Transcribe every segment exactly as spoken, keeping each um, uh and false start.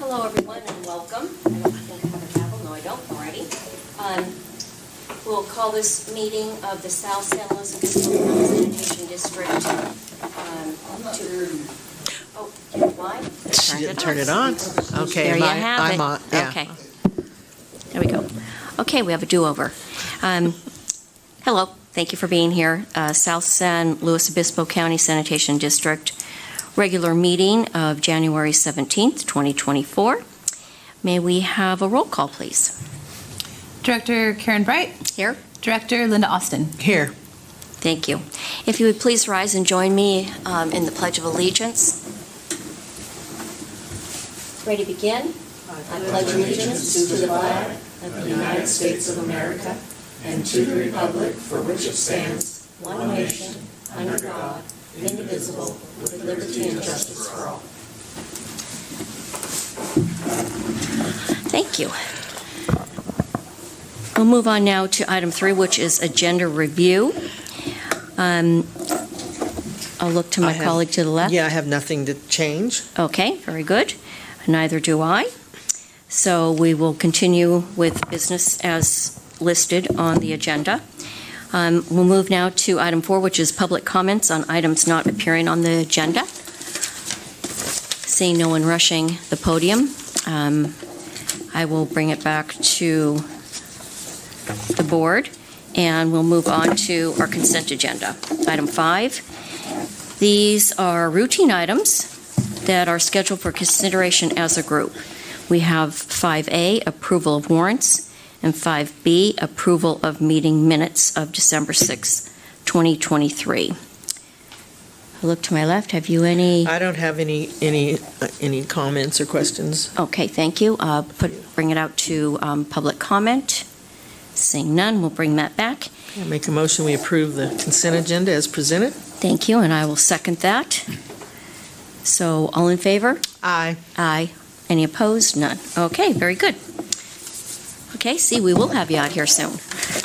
Hello, everyone, and welcome. I don't think I have a gavel. No, I don't already. Um, we'll call this meeting of the South San Luis Obispo County Sanitation District um, to... Oh, why? Turn it, turn it on. Okay, there you I, have I'm it. on. Yeah. Okay. There we go. Okay, we have a do-over. Um, hello. Thank you for being here. Uh, South San Luis Obispo County Sanitation District regular meeting of January seventeenth, twenty twenty-four. May we have a roll call, please? Director Karen Bright. Here. Director Linda Austin. Here. Thank you. If you would please rise and join me um, in the Pledge of Allegiance. Ready to begin? I pledge allegiance to the flag of the United States of America and to the republic for which it stands, one nation, under God, indivisible, with liberty and justice for all. Thank you. We'll move on now to item three, which is agenda review. Um, I'll look to my I have- colleague to the left. Yeah, I have nothing to change. Okay, very good. Neither do I. So we will continue with business as listed on the agenda. Um, we'll move now to item four, which is public comments on items not appearing on the agenda. Seeing no one rushing the podium, um, I will bring it back to the board, and we'll move on to our consent agenda. Item five. These are routine items that are scheduled for consideration as a group. We have five A, approval of warrants, and five B, approval of meeting minutes of December sixth, twenty twenty-three. I look to my left. Have you any? I don't have any any uh, any comments or questions. Okay, thank you. Uh, put, bring it out to um, public comment. Seeing none, we'll bring that back. I make a motion we approve the consent agenda as presented. Thank you, and I will second that. So, all in favor? Aye. Aye. Any opposed? None. Okay, very good. Okay, see, we will have you out here soon.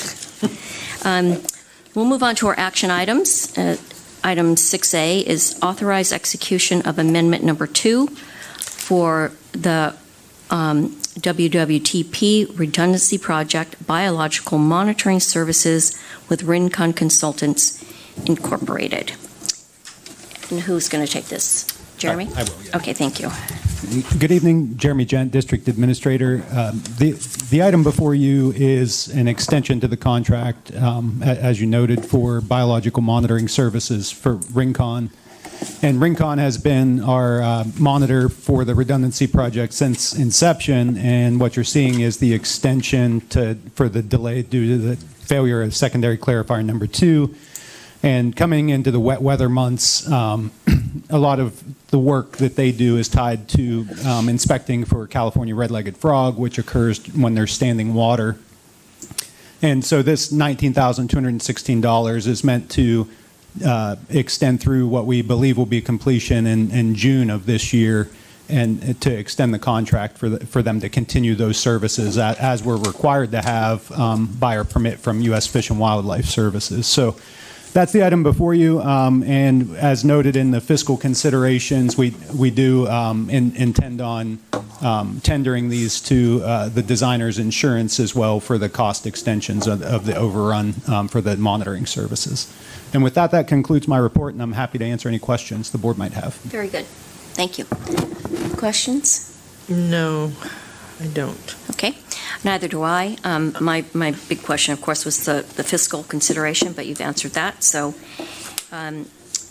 Um, we'll move on to our action items. Uh, item six A is authorize execution of amendment number two for the um, W W T P redundancy project biological monitoring services with Rincon Consultants Incorporated. And who's going to take this? Jeremy? I, I will, yeah. Okay, thank you. Good evening, Jeremy Gent, District Administrator. Um, the, the item before you is an extension to the contract, um, a, as you noted, for biological monitoring services for Rincon. And Rincon has been our uh, monitor for the redundancy project since inception, and what you're seeing is the extension to, for the delay due to the failure of secondary clarifier number two. And coming into the wet weather months, um, a lot of the work that they do is tied to um, inspecting for California red-legged frog, which occurs when there's standing water. And so this nineteen thousand two hundred sixteen dollars is meant to uh, extend through what we believe will be completion in, in June of this year, and to extend the contract for, the, for them to continue those services as, as we're required to have um, by our permit from U S Fish and Wildlife Services. So that's the item before you, um, and as noted in the fiscal considerations, we we do um, in, intend on um, tendering these to uh, the designer's insurance as well for the cost extensions of, of the overrun um, for the monitoring services. And with that, that concludes my report, and I'm happy to answer any questions the board might have. Very good. Thank you. Questions? No, I don't. Okay. Neither do I. Um, my, my big question, of course, was the, the fiscal consideration, but you've answered that. So um,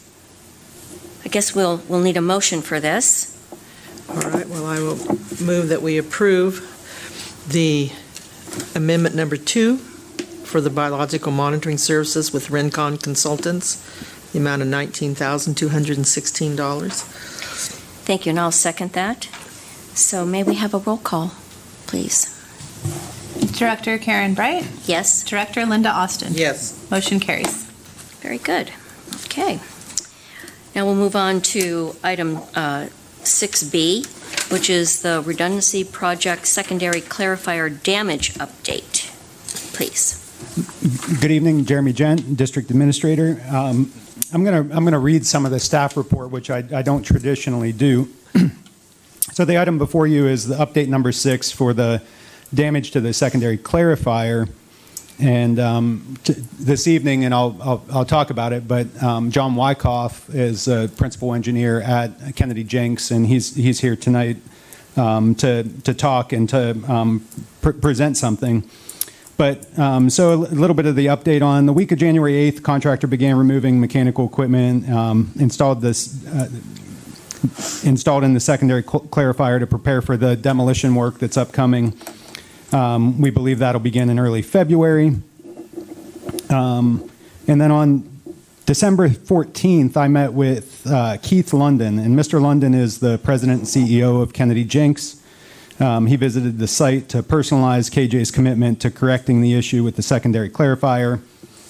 I guess we'll, we'll need a motion for this. All right, well, I will move that we approve the amendment number two for the biological monitoring services with Rincon Consultants, the amount of nineteen thousand two hundred sixteen dollars. Thank you, and I'll second that. So may we have a roll call, please? Director Karen Bright. Yes? Director Linda Austin. Yes. Motion carries. Very good. Okay. Now we'll move on to item uh, six B, which is the redundancy project secondary clarifier damage update. Please. Good evening, Jeremy Gent, District Administrator. Um, I'm going to I'm going to read some of the staff report, which I, I don't traditionally do. So the item before you is the update number six for the damage to the secondary clarifier. And um, t- this evening, and I'll, I'll, I'll talk about it, but um, John Wyckoff is a principal engineer at Kennedy Jenks, and he's he's here tonight um, to to talk and to um, pr- present something. But um, so a l- little bit of the update on the week of January eighth, contractor began removing mechanical equipment, um, installed this. Uh, installed in the secondary cl- clarifier to prepare for the demolition work that's upcoming. Um, we believe that'll begin in early February. Um, and then on December fourteenth, I met with uh, Keith London, and Mister London is the president and C E O of Kennedy Jenks. Um, he visited the site to personalize K J's commitment to correcting the issue with the secondary clarifier.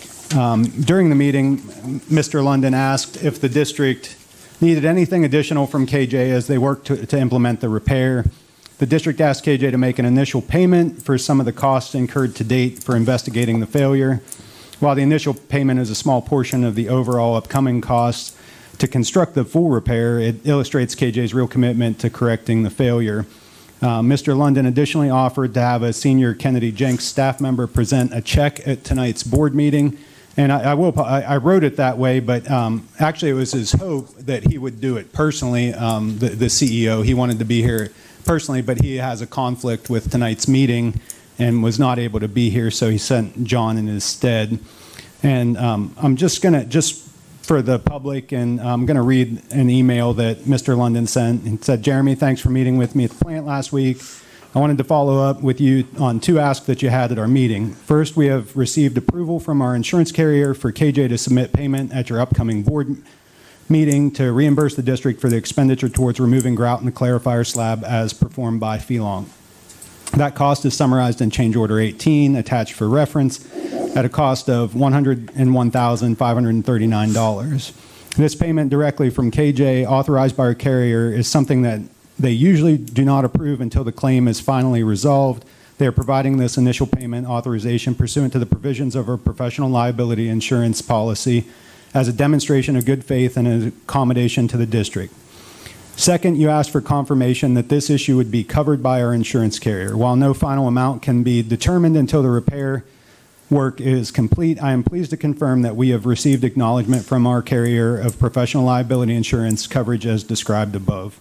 Um, during the meeting, Mister London asked if the district needed anything additional from K J as they worked to, to implement the repair. The district asked K J to make an initial payment for some of the costs incurred to date for investigating the failure. While the initial payment is a small portion of the overall upcoming costs to construct the full repair, it illustrates K J's real commitment to correcting the failure. Uh, Mister London additionally offered to have a senior Kennedy Jenks staff member present a check at tonight's board meeting. And I, I will. I, I wrote it that way, but um, actually, it was his hope that he would do it personally. Um, the, the C E O, he wanted to be here personally, but he has a conflict with tonight's meeting and was not able to be here, so he sent John in his stead. And um, I'm just gonna just for the public, and I'm gonna read an email that Mister London sent and said, "Jeremy, thanks for meeting with me at the plant last week. I wanted to follow up with you on two asks that you had at our meeting. First, we have received approval from our insurance carrier for K J to submit payment at your upcoming board meeting to reimburse the district for the expenditure towards removing grout in the clarifier slab as performed by Phelong. That cost is summarized in change order eighteen, attached for reference, at a cost of one hundred one thousand five hundred thirty-nine dollars. This payment directly from K J, authorized by our carrier, is something that they usually do not approve until the claim is finally resolved. They are providing this initial payment authorization pursuant to the provisions of our professional liability insurance policy as a demonstration of good faith and an accommodation to the district. Second, you asked for confirmation that this issue would be covered by our insurance carrier. While no final amount can be determined until the repair work is complete, I am pleased to confirm that we have received acknowledgement from our carrier of professional liability insurance coverage as described above.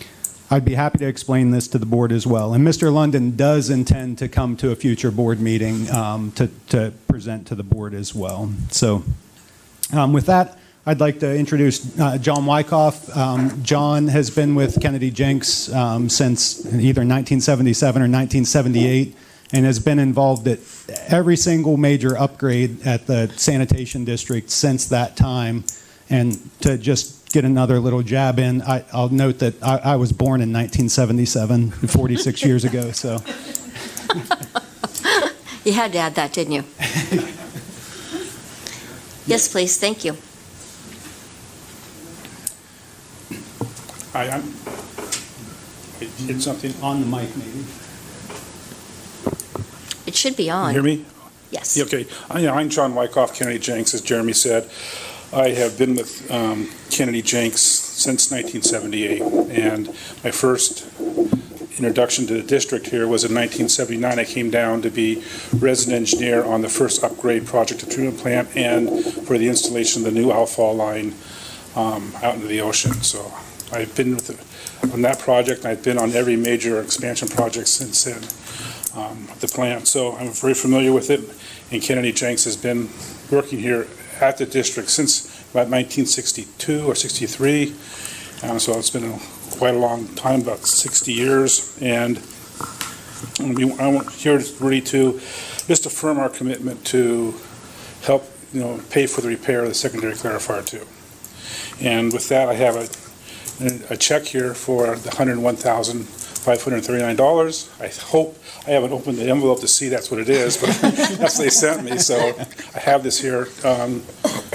I'd be happy to explain this to the board as well. And Mister London does intend to come to a future board meeting um, to, to present to the board as well. So um, with that, I'd like to introduce uh, John Wyckoff. Um, John has been with Kennedy Jenks um, since either nineteen seventy-seven or nineteen seventy-eight and has been involved at every single major upgrade at the sanitation district since that time. And to just get another little jab in, I, I'll note that I, I was born in nineteen seventy-seven, forty-six years ago. So You had to add that, didn't you? Yes, please. Thank you. Hi, I'm, I did something. on the mic, maybe. It should be You on. hear me? Yes. Yeah, okay. I- I'm John Wyckoff, Kennedy Jenks, as Jeremy said. I have been with um, Kennedy Jenks since nineteen seventy-eight, and my first introduction to the district here was in nineteen seventy-nine. I came down to be resident engineer on the first upgrade project of the treatment plant and for the installation of the new outfall line um, out into the ocean. So I've been with the, on that project, and I've been on every major expansion project since then, um, the plant. So I'm very familiar with it, and Kennedy Jenks has been working here at the district since about nineteen sixty-two or sixty-three. Um, so it's been a, quite a long time, about sixty years. And we, I want here really to just affirm our commitment to help, you know, pay for the repair of the secondary clarifier too. And with that, I have a, a check here for the one hundred one thousand five hundred thirty-nine dollars. I hope I haven't opened the envelope to see that's what it is, but that's what they sent me. So I have this here. Um,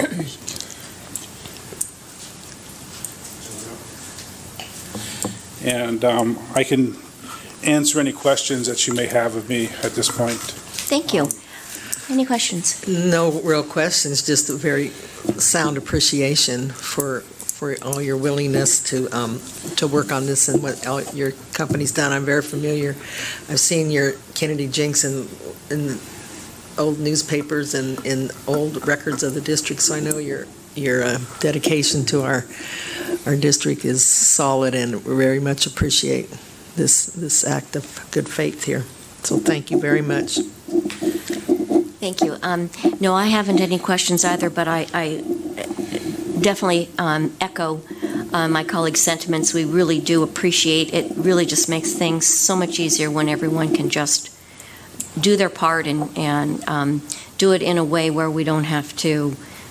and um, I can answer any questions that you may have of me at this point. Thank you. Any questions? No real questions, just a very sound appreciation for for all your willingness to um, to work on this and what all your company's done. I'm very familiar. I've seen your Kennedy Jenks in, in old newspapers and in old records of the district, so I know your your uh, dedication to our our district is solid, and we very much appreciate this this act of good faith here. So thank you very much. Thank you. Um, no, I haven't any questions either, but I, I definitely um, echo uh, my colleagues' sentiments. We really do appreciate it. Really just makes things so much easier when everyone can just do their part and, and um, do it in a way where we don't have to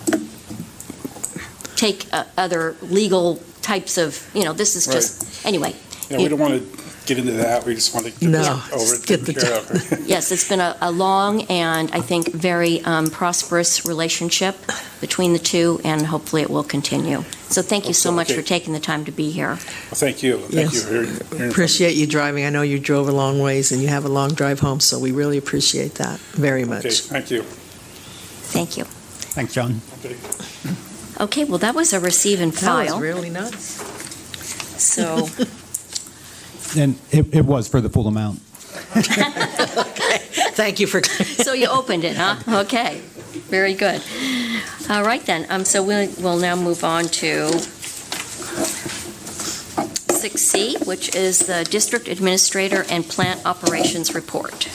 take uh, other legal types of, you know, this is just, anyway. Yeah, we don't want to get into that. We just want to get No, this over just it, get taken the care of. Yes, it's been a, a long and I think very um, prosperous relationship between the two, and hopefully it will continue. So thank you so much Okay. for taking the time to be here. Well, thank you. Thank Yes. you for hearing, hearing from Appreciate you driving. I know you drove a long ways and you have a long drive home, so we really appreciate that very me. much. Okay, thank you. Thank you. Thanks, John. Okay. Okay, well, that was a receive and That was file. really nice. So, And it, it was for the full amount. Thank you for. so you opened it, huh? Okay, very good. All right then. Um, so we'll, we'll now move on to six C, which is the District Administrator and Plant Operations Report.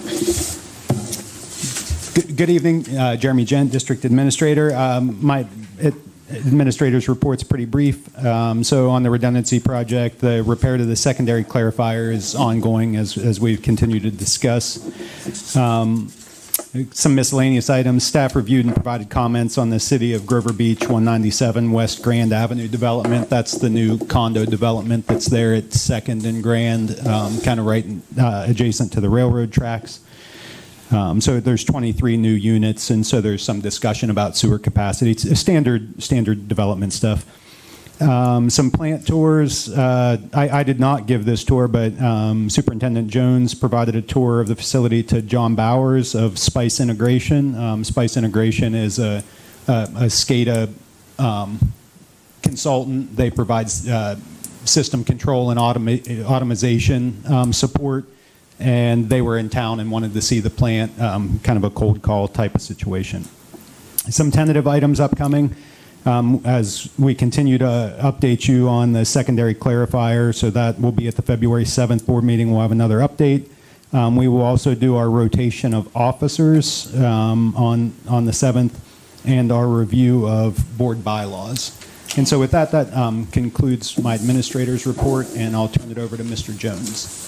Good, good evening, uh, Jeremy Gent, District Administrator. Um, my it, Administrator's report's pretty brief. Um, so on the redundancy project, the repair to the secondary clarifier is ongoing as, as we've continued to discuss. Um, some miscellaneous items. Staff reviewed and provided comments on the City of Grover Beach one ninety-seven West Grand Avenue development. That's the new condo development that's there at Second and Grand, um, kind of right uh, adjacent to the railroad tracks. Um, so there's twenty-three new units, and so there's some discussion about sewer capacity. It's standard standard development stuff. Um, some plant tours. Uh, I, I did not give this tour, but um, Superintendent Jones provided a tour of the facility to John Bowers of Spice Integration. Um, Spice Integration is a, a, a SCADA um, consultant. They provide uh, system control and automa automation um, support. And they were in town and wanted to see the plant, um, kind of a cold call type of situation. Some tentative items upcoming um, as we continue to update you on the secondary clarifier, so that will be at the February seventh board meeting. We'll have another update. Um, we will also do our rotation of officers um, on, on the seventh and our review of board bylaws. And so with that, that um, concludes my administrator's report, and I'll turn it over to Mister Jones.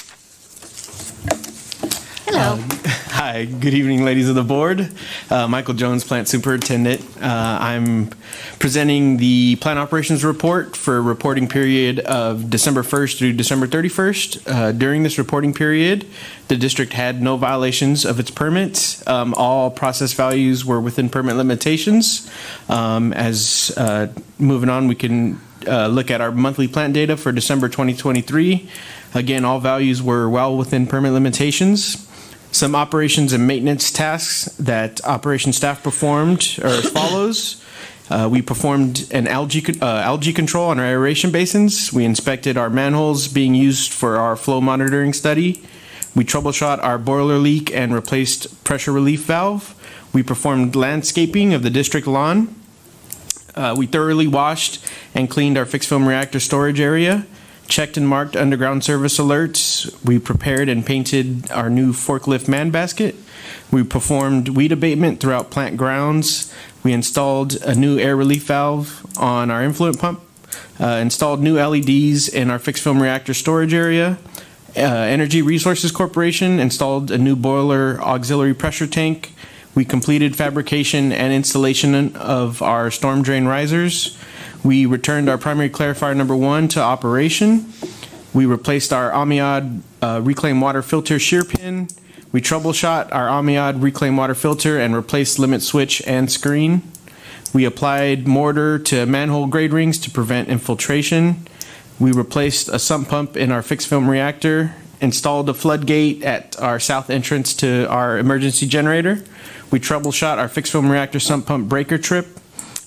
Hello. Um, hi, good evening, ladies of the board. Uh, Michael Jones, Plant Superintendent. Uh, I'm presenting the Plant Operations Report for a reporting period of December first through December thirty-first. Uh, during this reporting period, the district had no violations of its permits. Um, all process values were within permit limitations. Um, as uh, moving on, we can uh, look at our monthly plant data for December twenty twenty-three. Again, all values were well within permit limitations. Some operations and maintenance tasks that operation staff performed are as follows. Uh, we performed an algae, uh, algae control on our aeration basins. We inspected our manholes being used for our flow monitoring study. We troubleshot our boiler leak and replaced pressure relief valve. We performed landscaping of the district lawn. Uh, we thoroughly washed and cleaned our fixed film reactor storage area. Checked and marked underground service alerts. We prepared and painted our new forklift man basket. We performed weed abatement throughout plant grounds. We installed a new air relief valve on our influent pump. Uh, installed new L E Ds in our fixed film reactor storage area. Uh, Energy Resources Corporation installed a new boiler auxiliary pressure tank. We completed fabrication and installation of our storm drain risers. We returned our primary clarifier number one to operation. We replaced our Amiad uh, reclaimed water filter shear pin. We troubleshot our Amiad reclaimed water filter and replaced limit switch and screen. We applied mortar to manhole grade rings to prevent infiltration. We replaced a sump pump in our fixed film reactor, installed a floodgate at our south entrance to our emergency generator. We troubleshot our fixed film reactor sump pump breaker trip.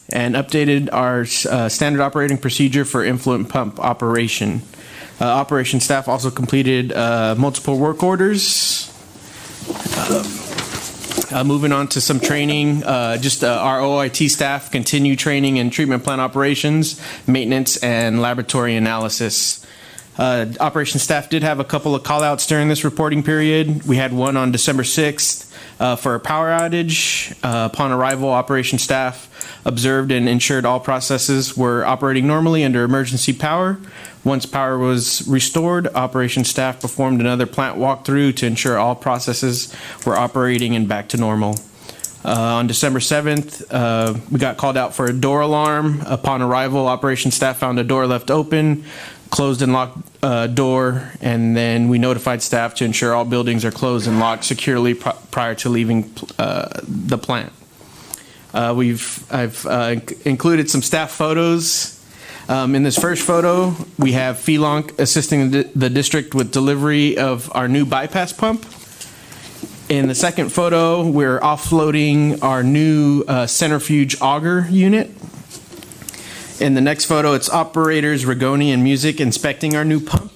and updated our uh, standard operating procedure for influent pump operation. Uh, operation staff also completed uh, multiple work orders. Uh, uh, moving on to some training, uh, just uh, our O I T staff continue training in treatment plant operations, maintenance, and laboratory analysis. Uh, operation staff did have a couple of call-outs during this reporting period. We had one on December sixth uh, for a power outage. Uh, upon arrival, operation staff observed and ensured all processes were operating normally under emergency power. Once power was restored, operation staff performed another plant walkthrough to ensure all processes were operating and back to normal. Uh, on December seventh, uh, we got called out for a door alarm. Upon arrival, operation staff found a door left open, closed and locked uh, door, and then we notified staff to ensure all buildings are closed and locked securely pr prior to leaving uh, the plant. Uh, we've I've uh, inc included some staff photos. Um, in this first photo, we have F E L O N C assisting the, the district with delivery of our new bypass pump. In the second photo, we're offloading our new uh, centrifuge auger unit. In the next photo, it's operators Rigoni and Music inspecting our new pump.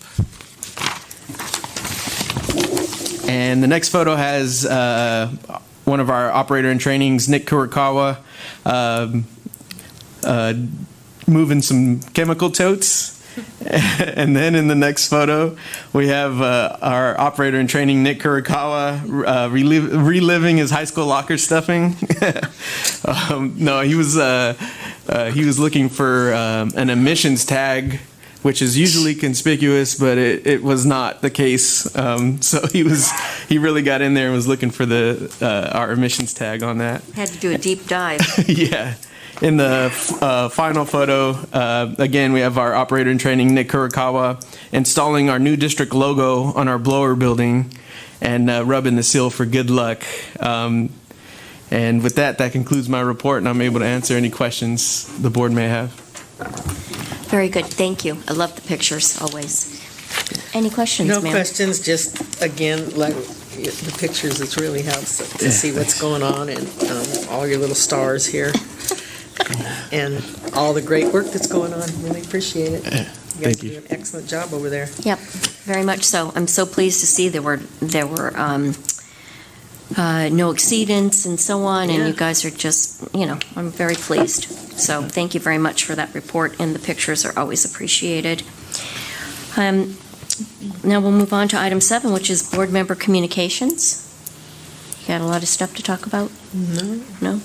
And the next photo has uh, one of our operator in trainings, Nick Kurokawa, um, uh, moving some chemical totes. And then in the next photo, we have uh, our operator in training, Nick Kurokawa, uh, reliv reliving his high school locker stuffing. um, no, he was uh, uh, he was looking for um, an emissions tag, which is usually conspicuous, but it, it was not the case. Um, so he was he really got in there and was looking for the uh, our emissions tag on that. Had to do a deep dive. Yeah. In the uh, final photo, uh, again, we have our operator in training, Nick Kurokawa, installing our new district logo on our blower building and uh, rubbing the seal for good luck. Um, and with that, that concludes my report, and I'm able to answer any questions the board may have. Very good. Thank you. I love the pictures always. Any questions, No ma'am? questions, just, again, like the pictures, it really helps to Yeah, see what's going on and um, all your little stars here. And all the great work that's going on. Really appreciate it. You guys Thank you. do an excellent job over there. Yep, very much so. I'm so pleased to see there were there were um, uh, no exceedance and so on, and Yeah. you guys are just, you know, I'm very pleased. So thank you very much for that report, and the pictures are always appreciated. Um, now we'll move on to item seven, which is board member communications. You got a lot of stuff to talk about? No. No?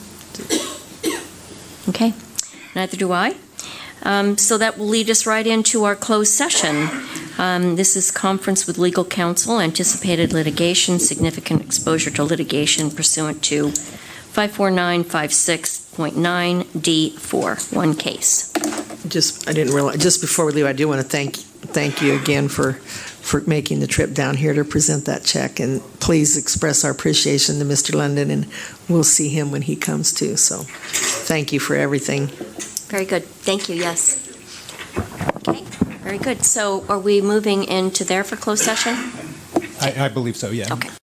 Okay, neither do I. Um, so that will lead us right into our closed session. Um, this is conference with legal counsel, anticipated litigation, significant exposure to litigation pursuant to five four nine five six point nine D four, one case. Just, I didn't realize, just before we leave, I do want to thank, thank you again for, for making the trip down here to present that check. And please express our appreciation to Mister London, and we'll see him when he comes too. So thank you for everything. Very good. Thank you. Yes. Okay. Very good. So are we moving into there for closed session? I, I believe so, yeah. Okay.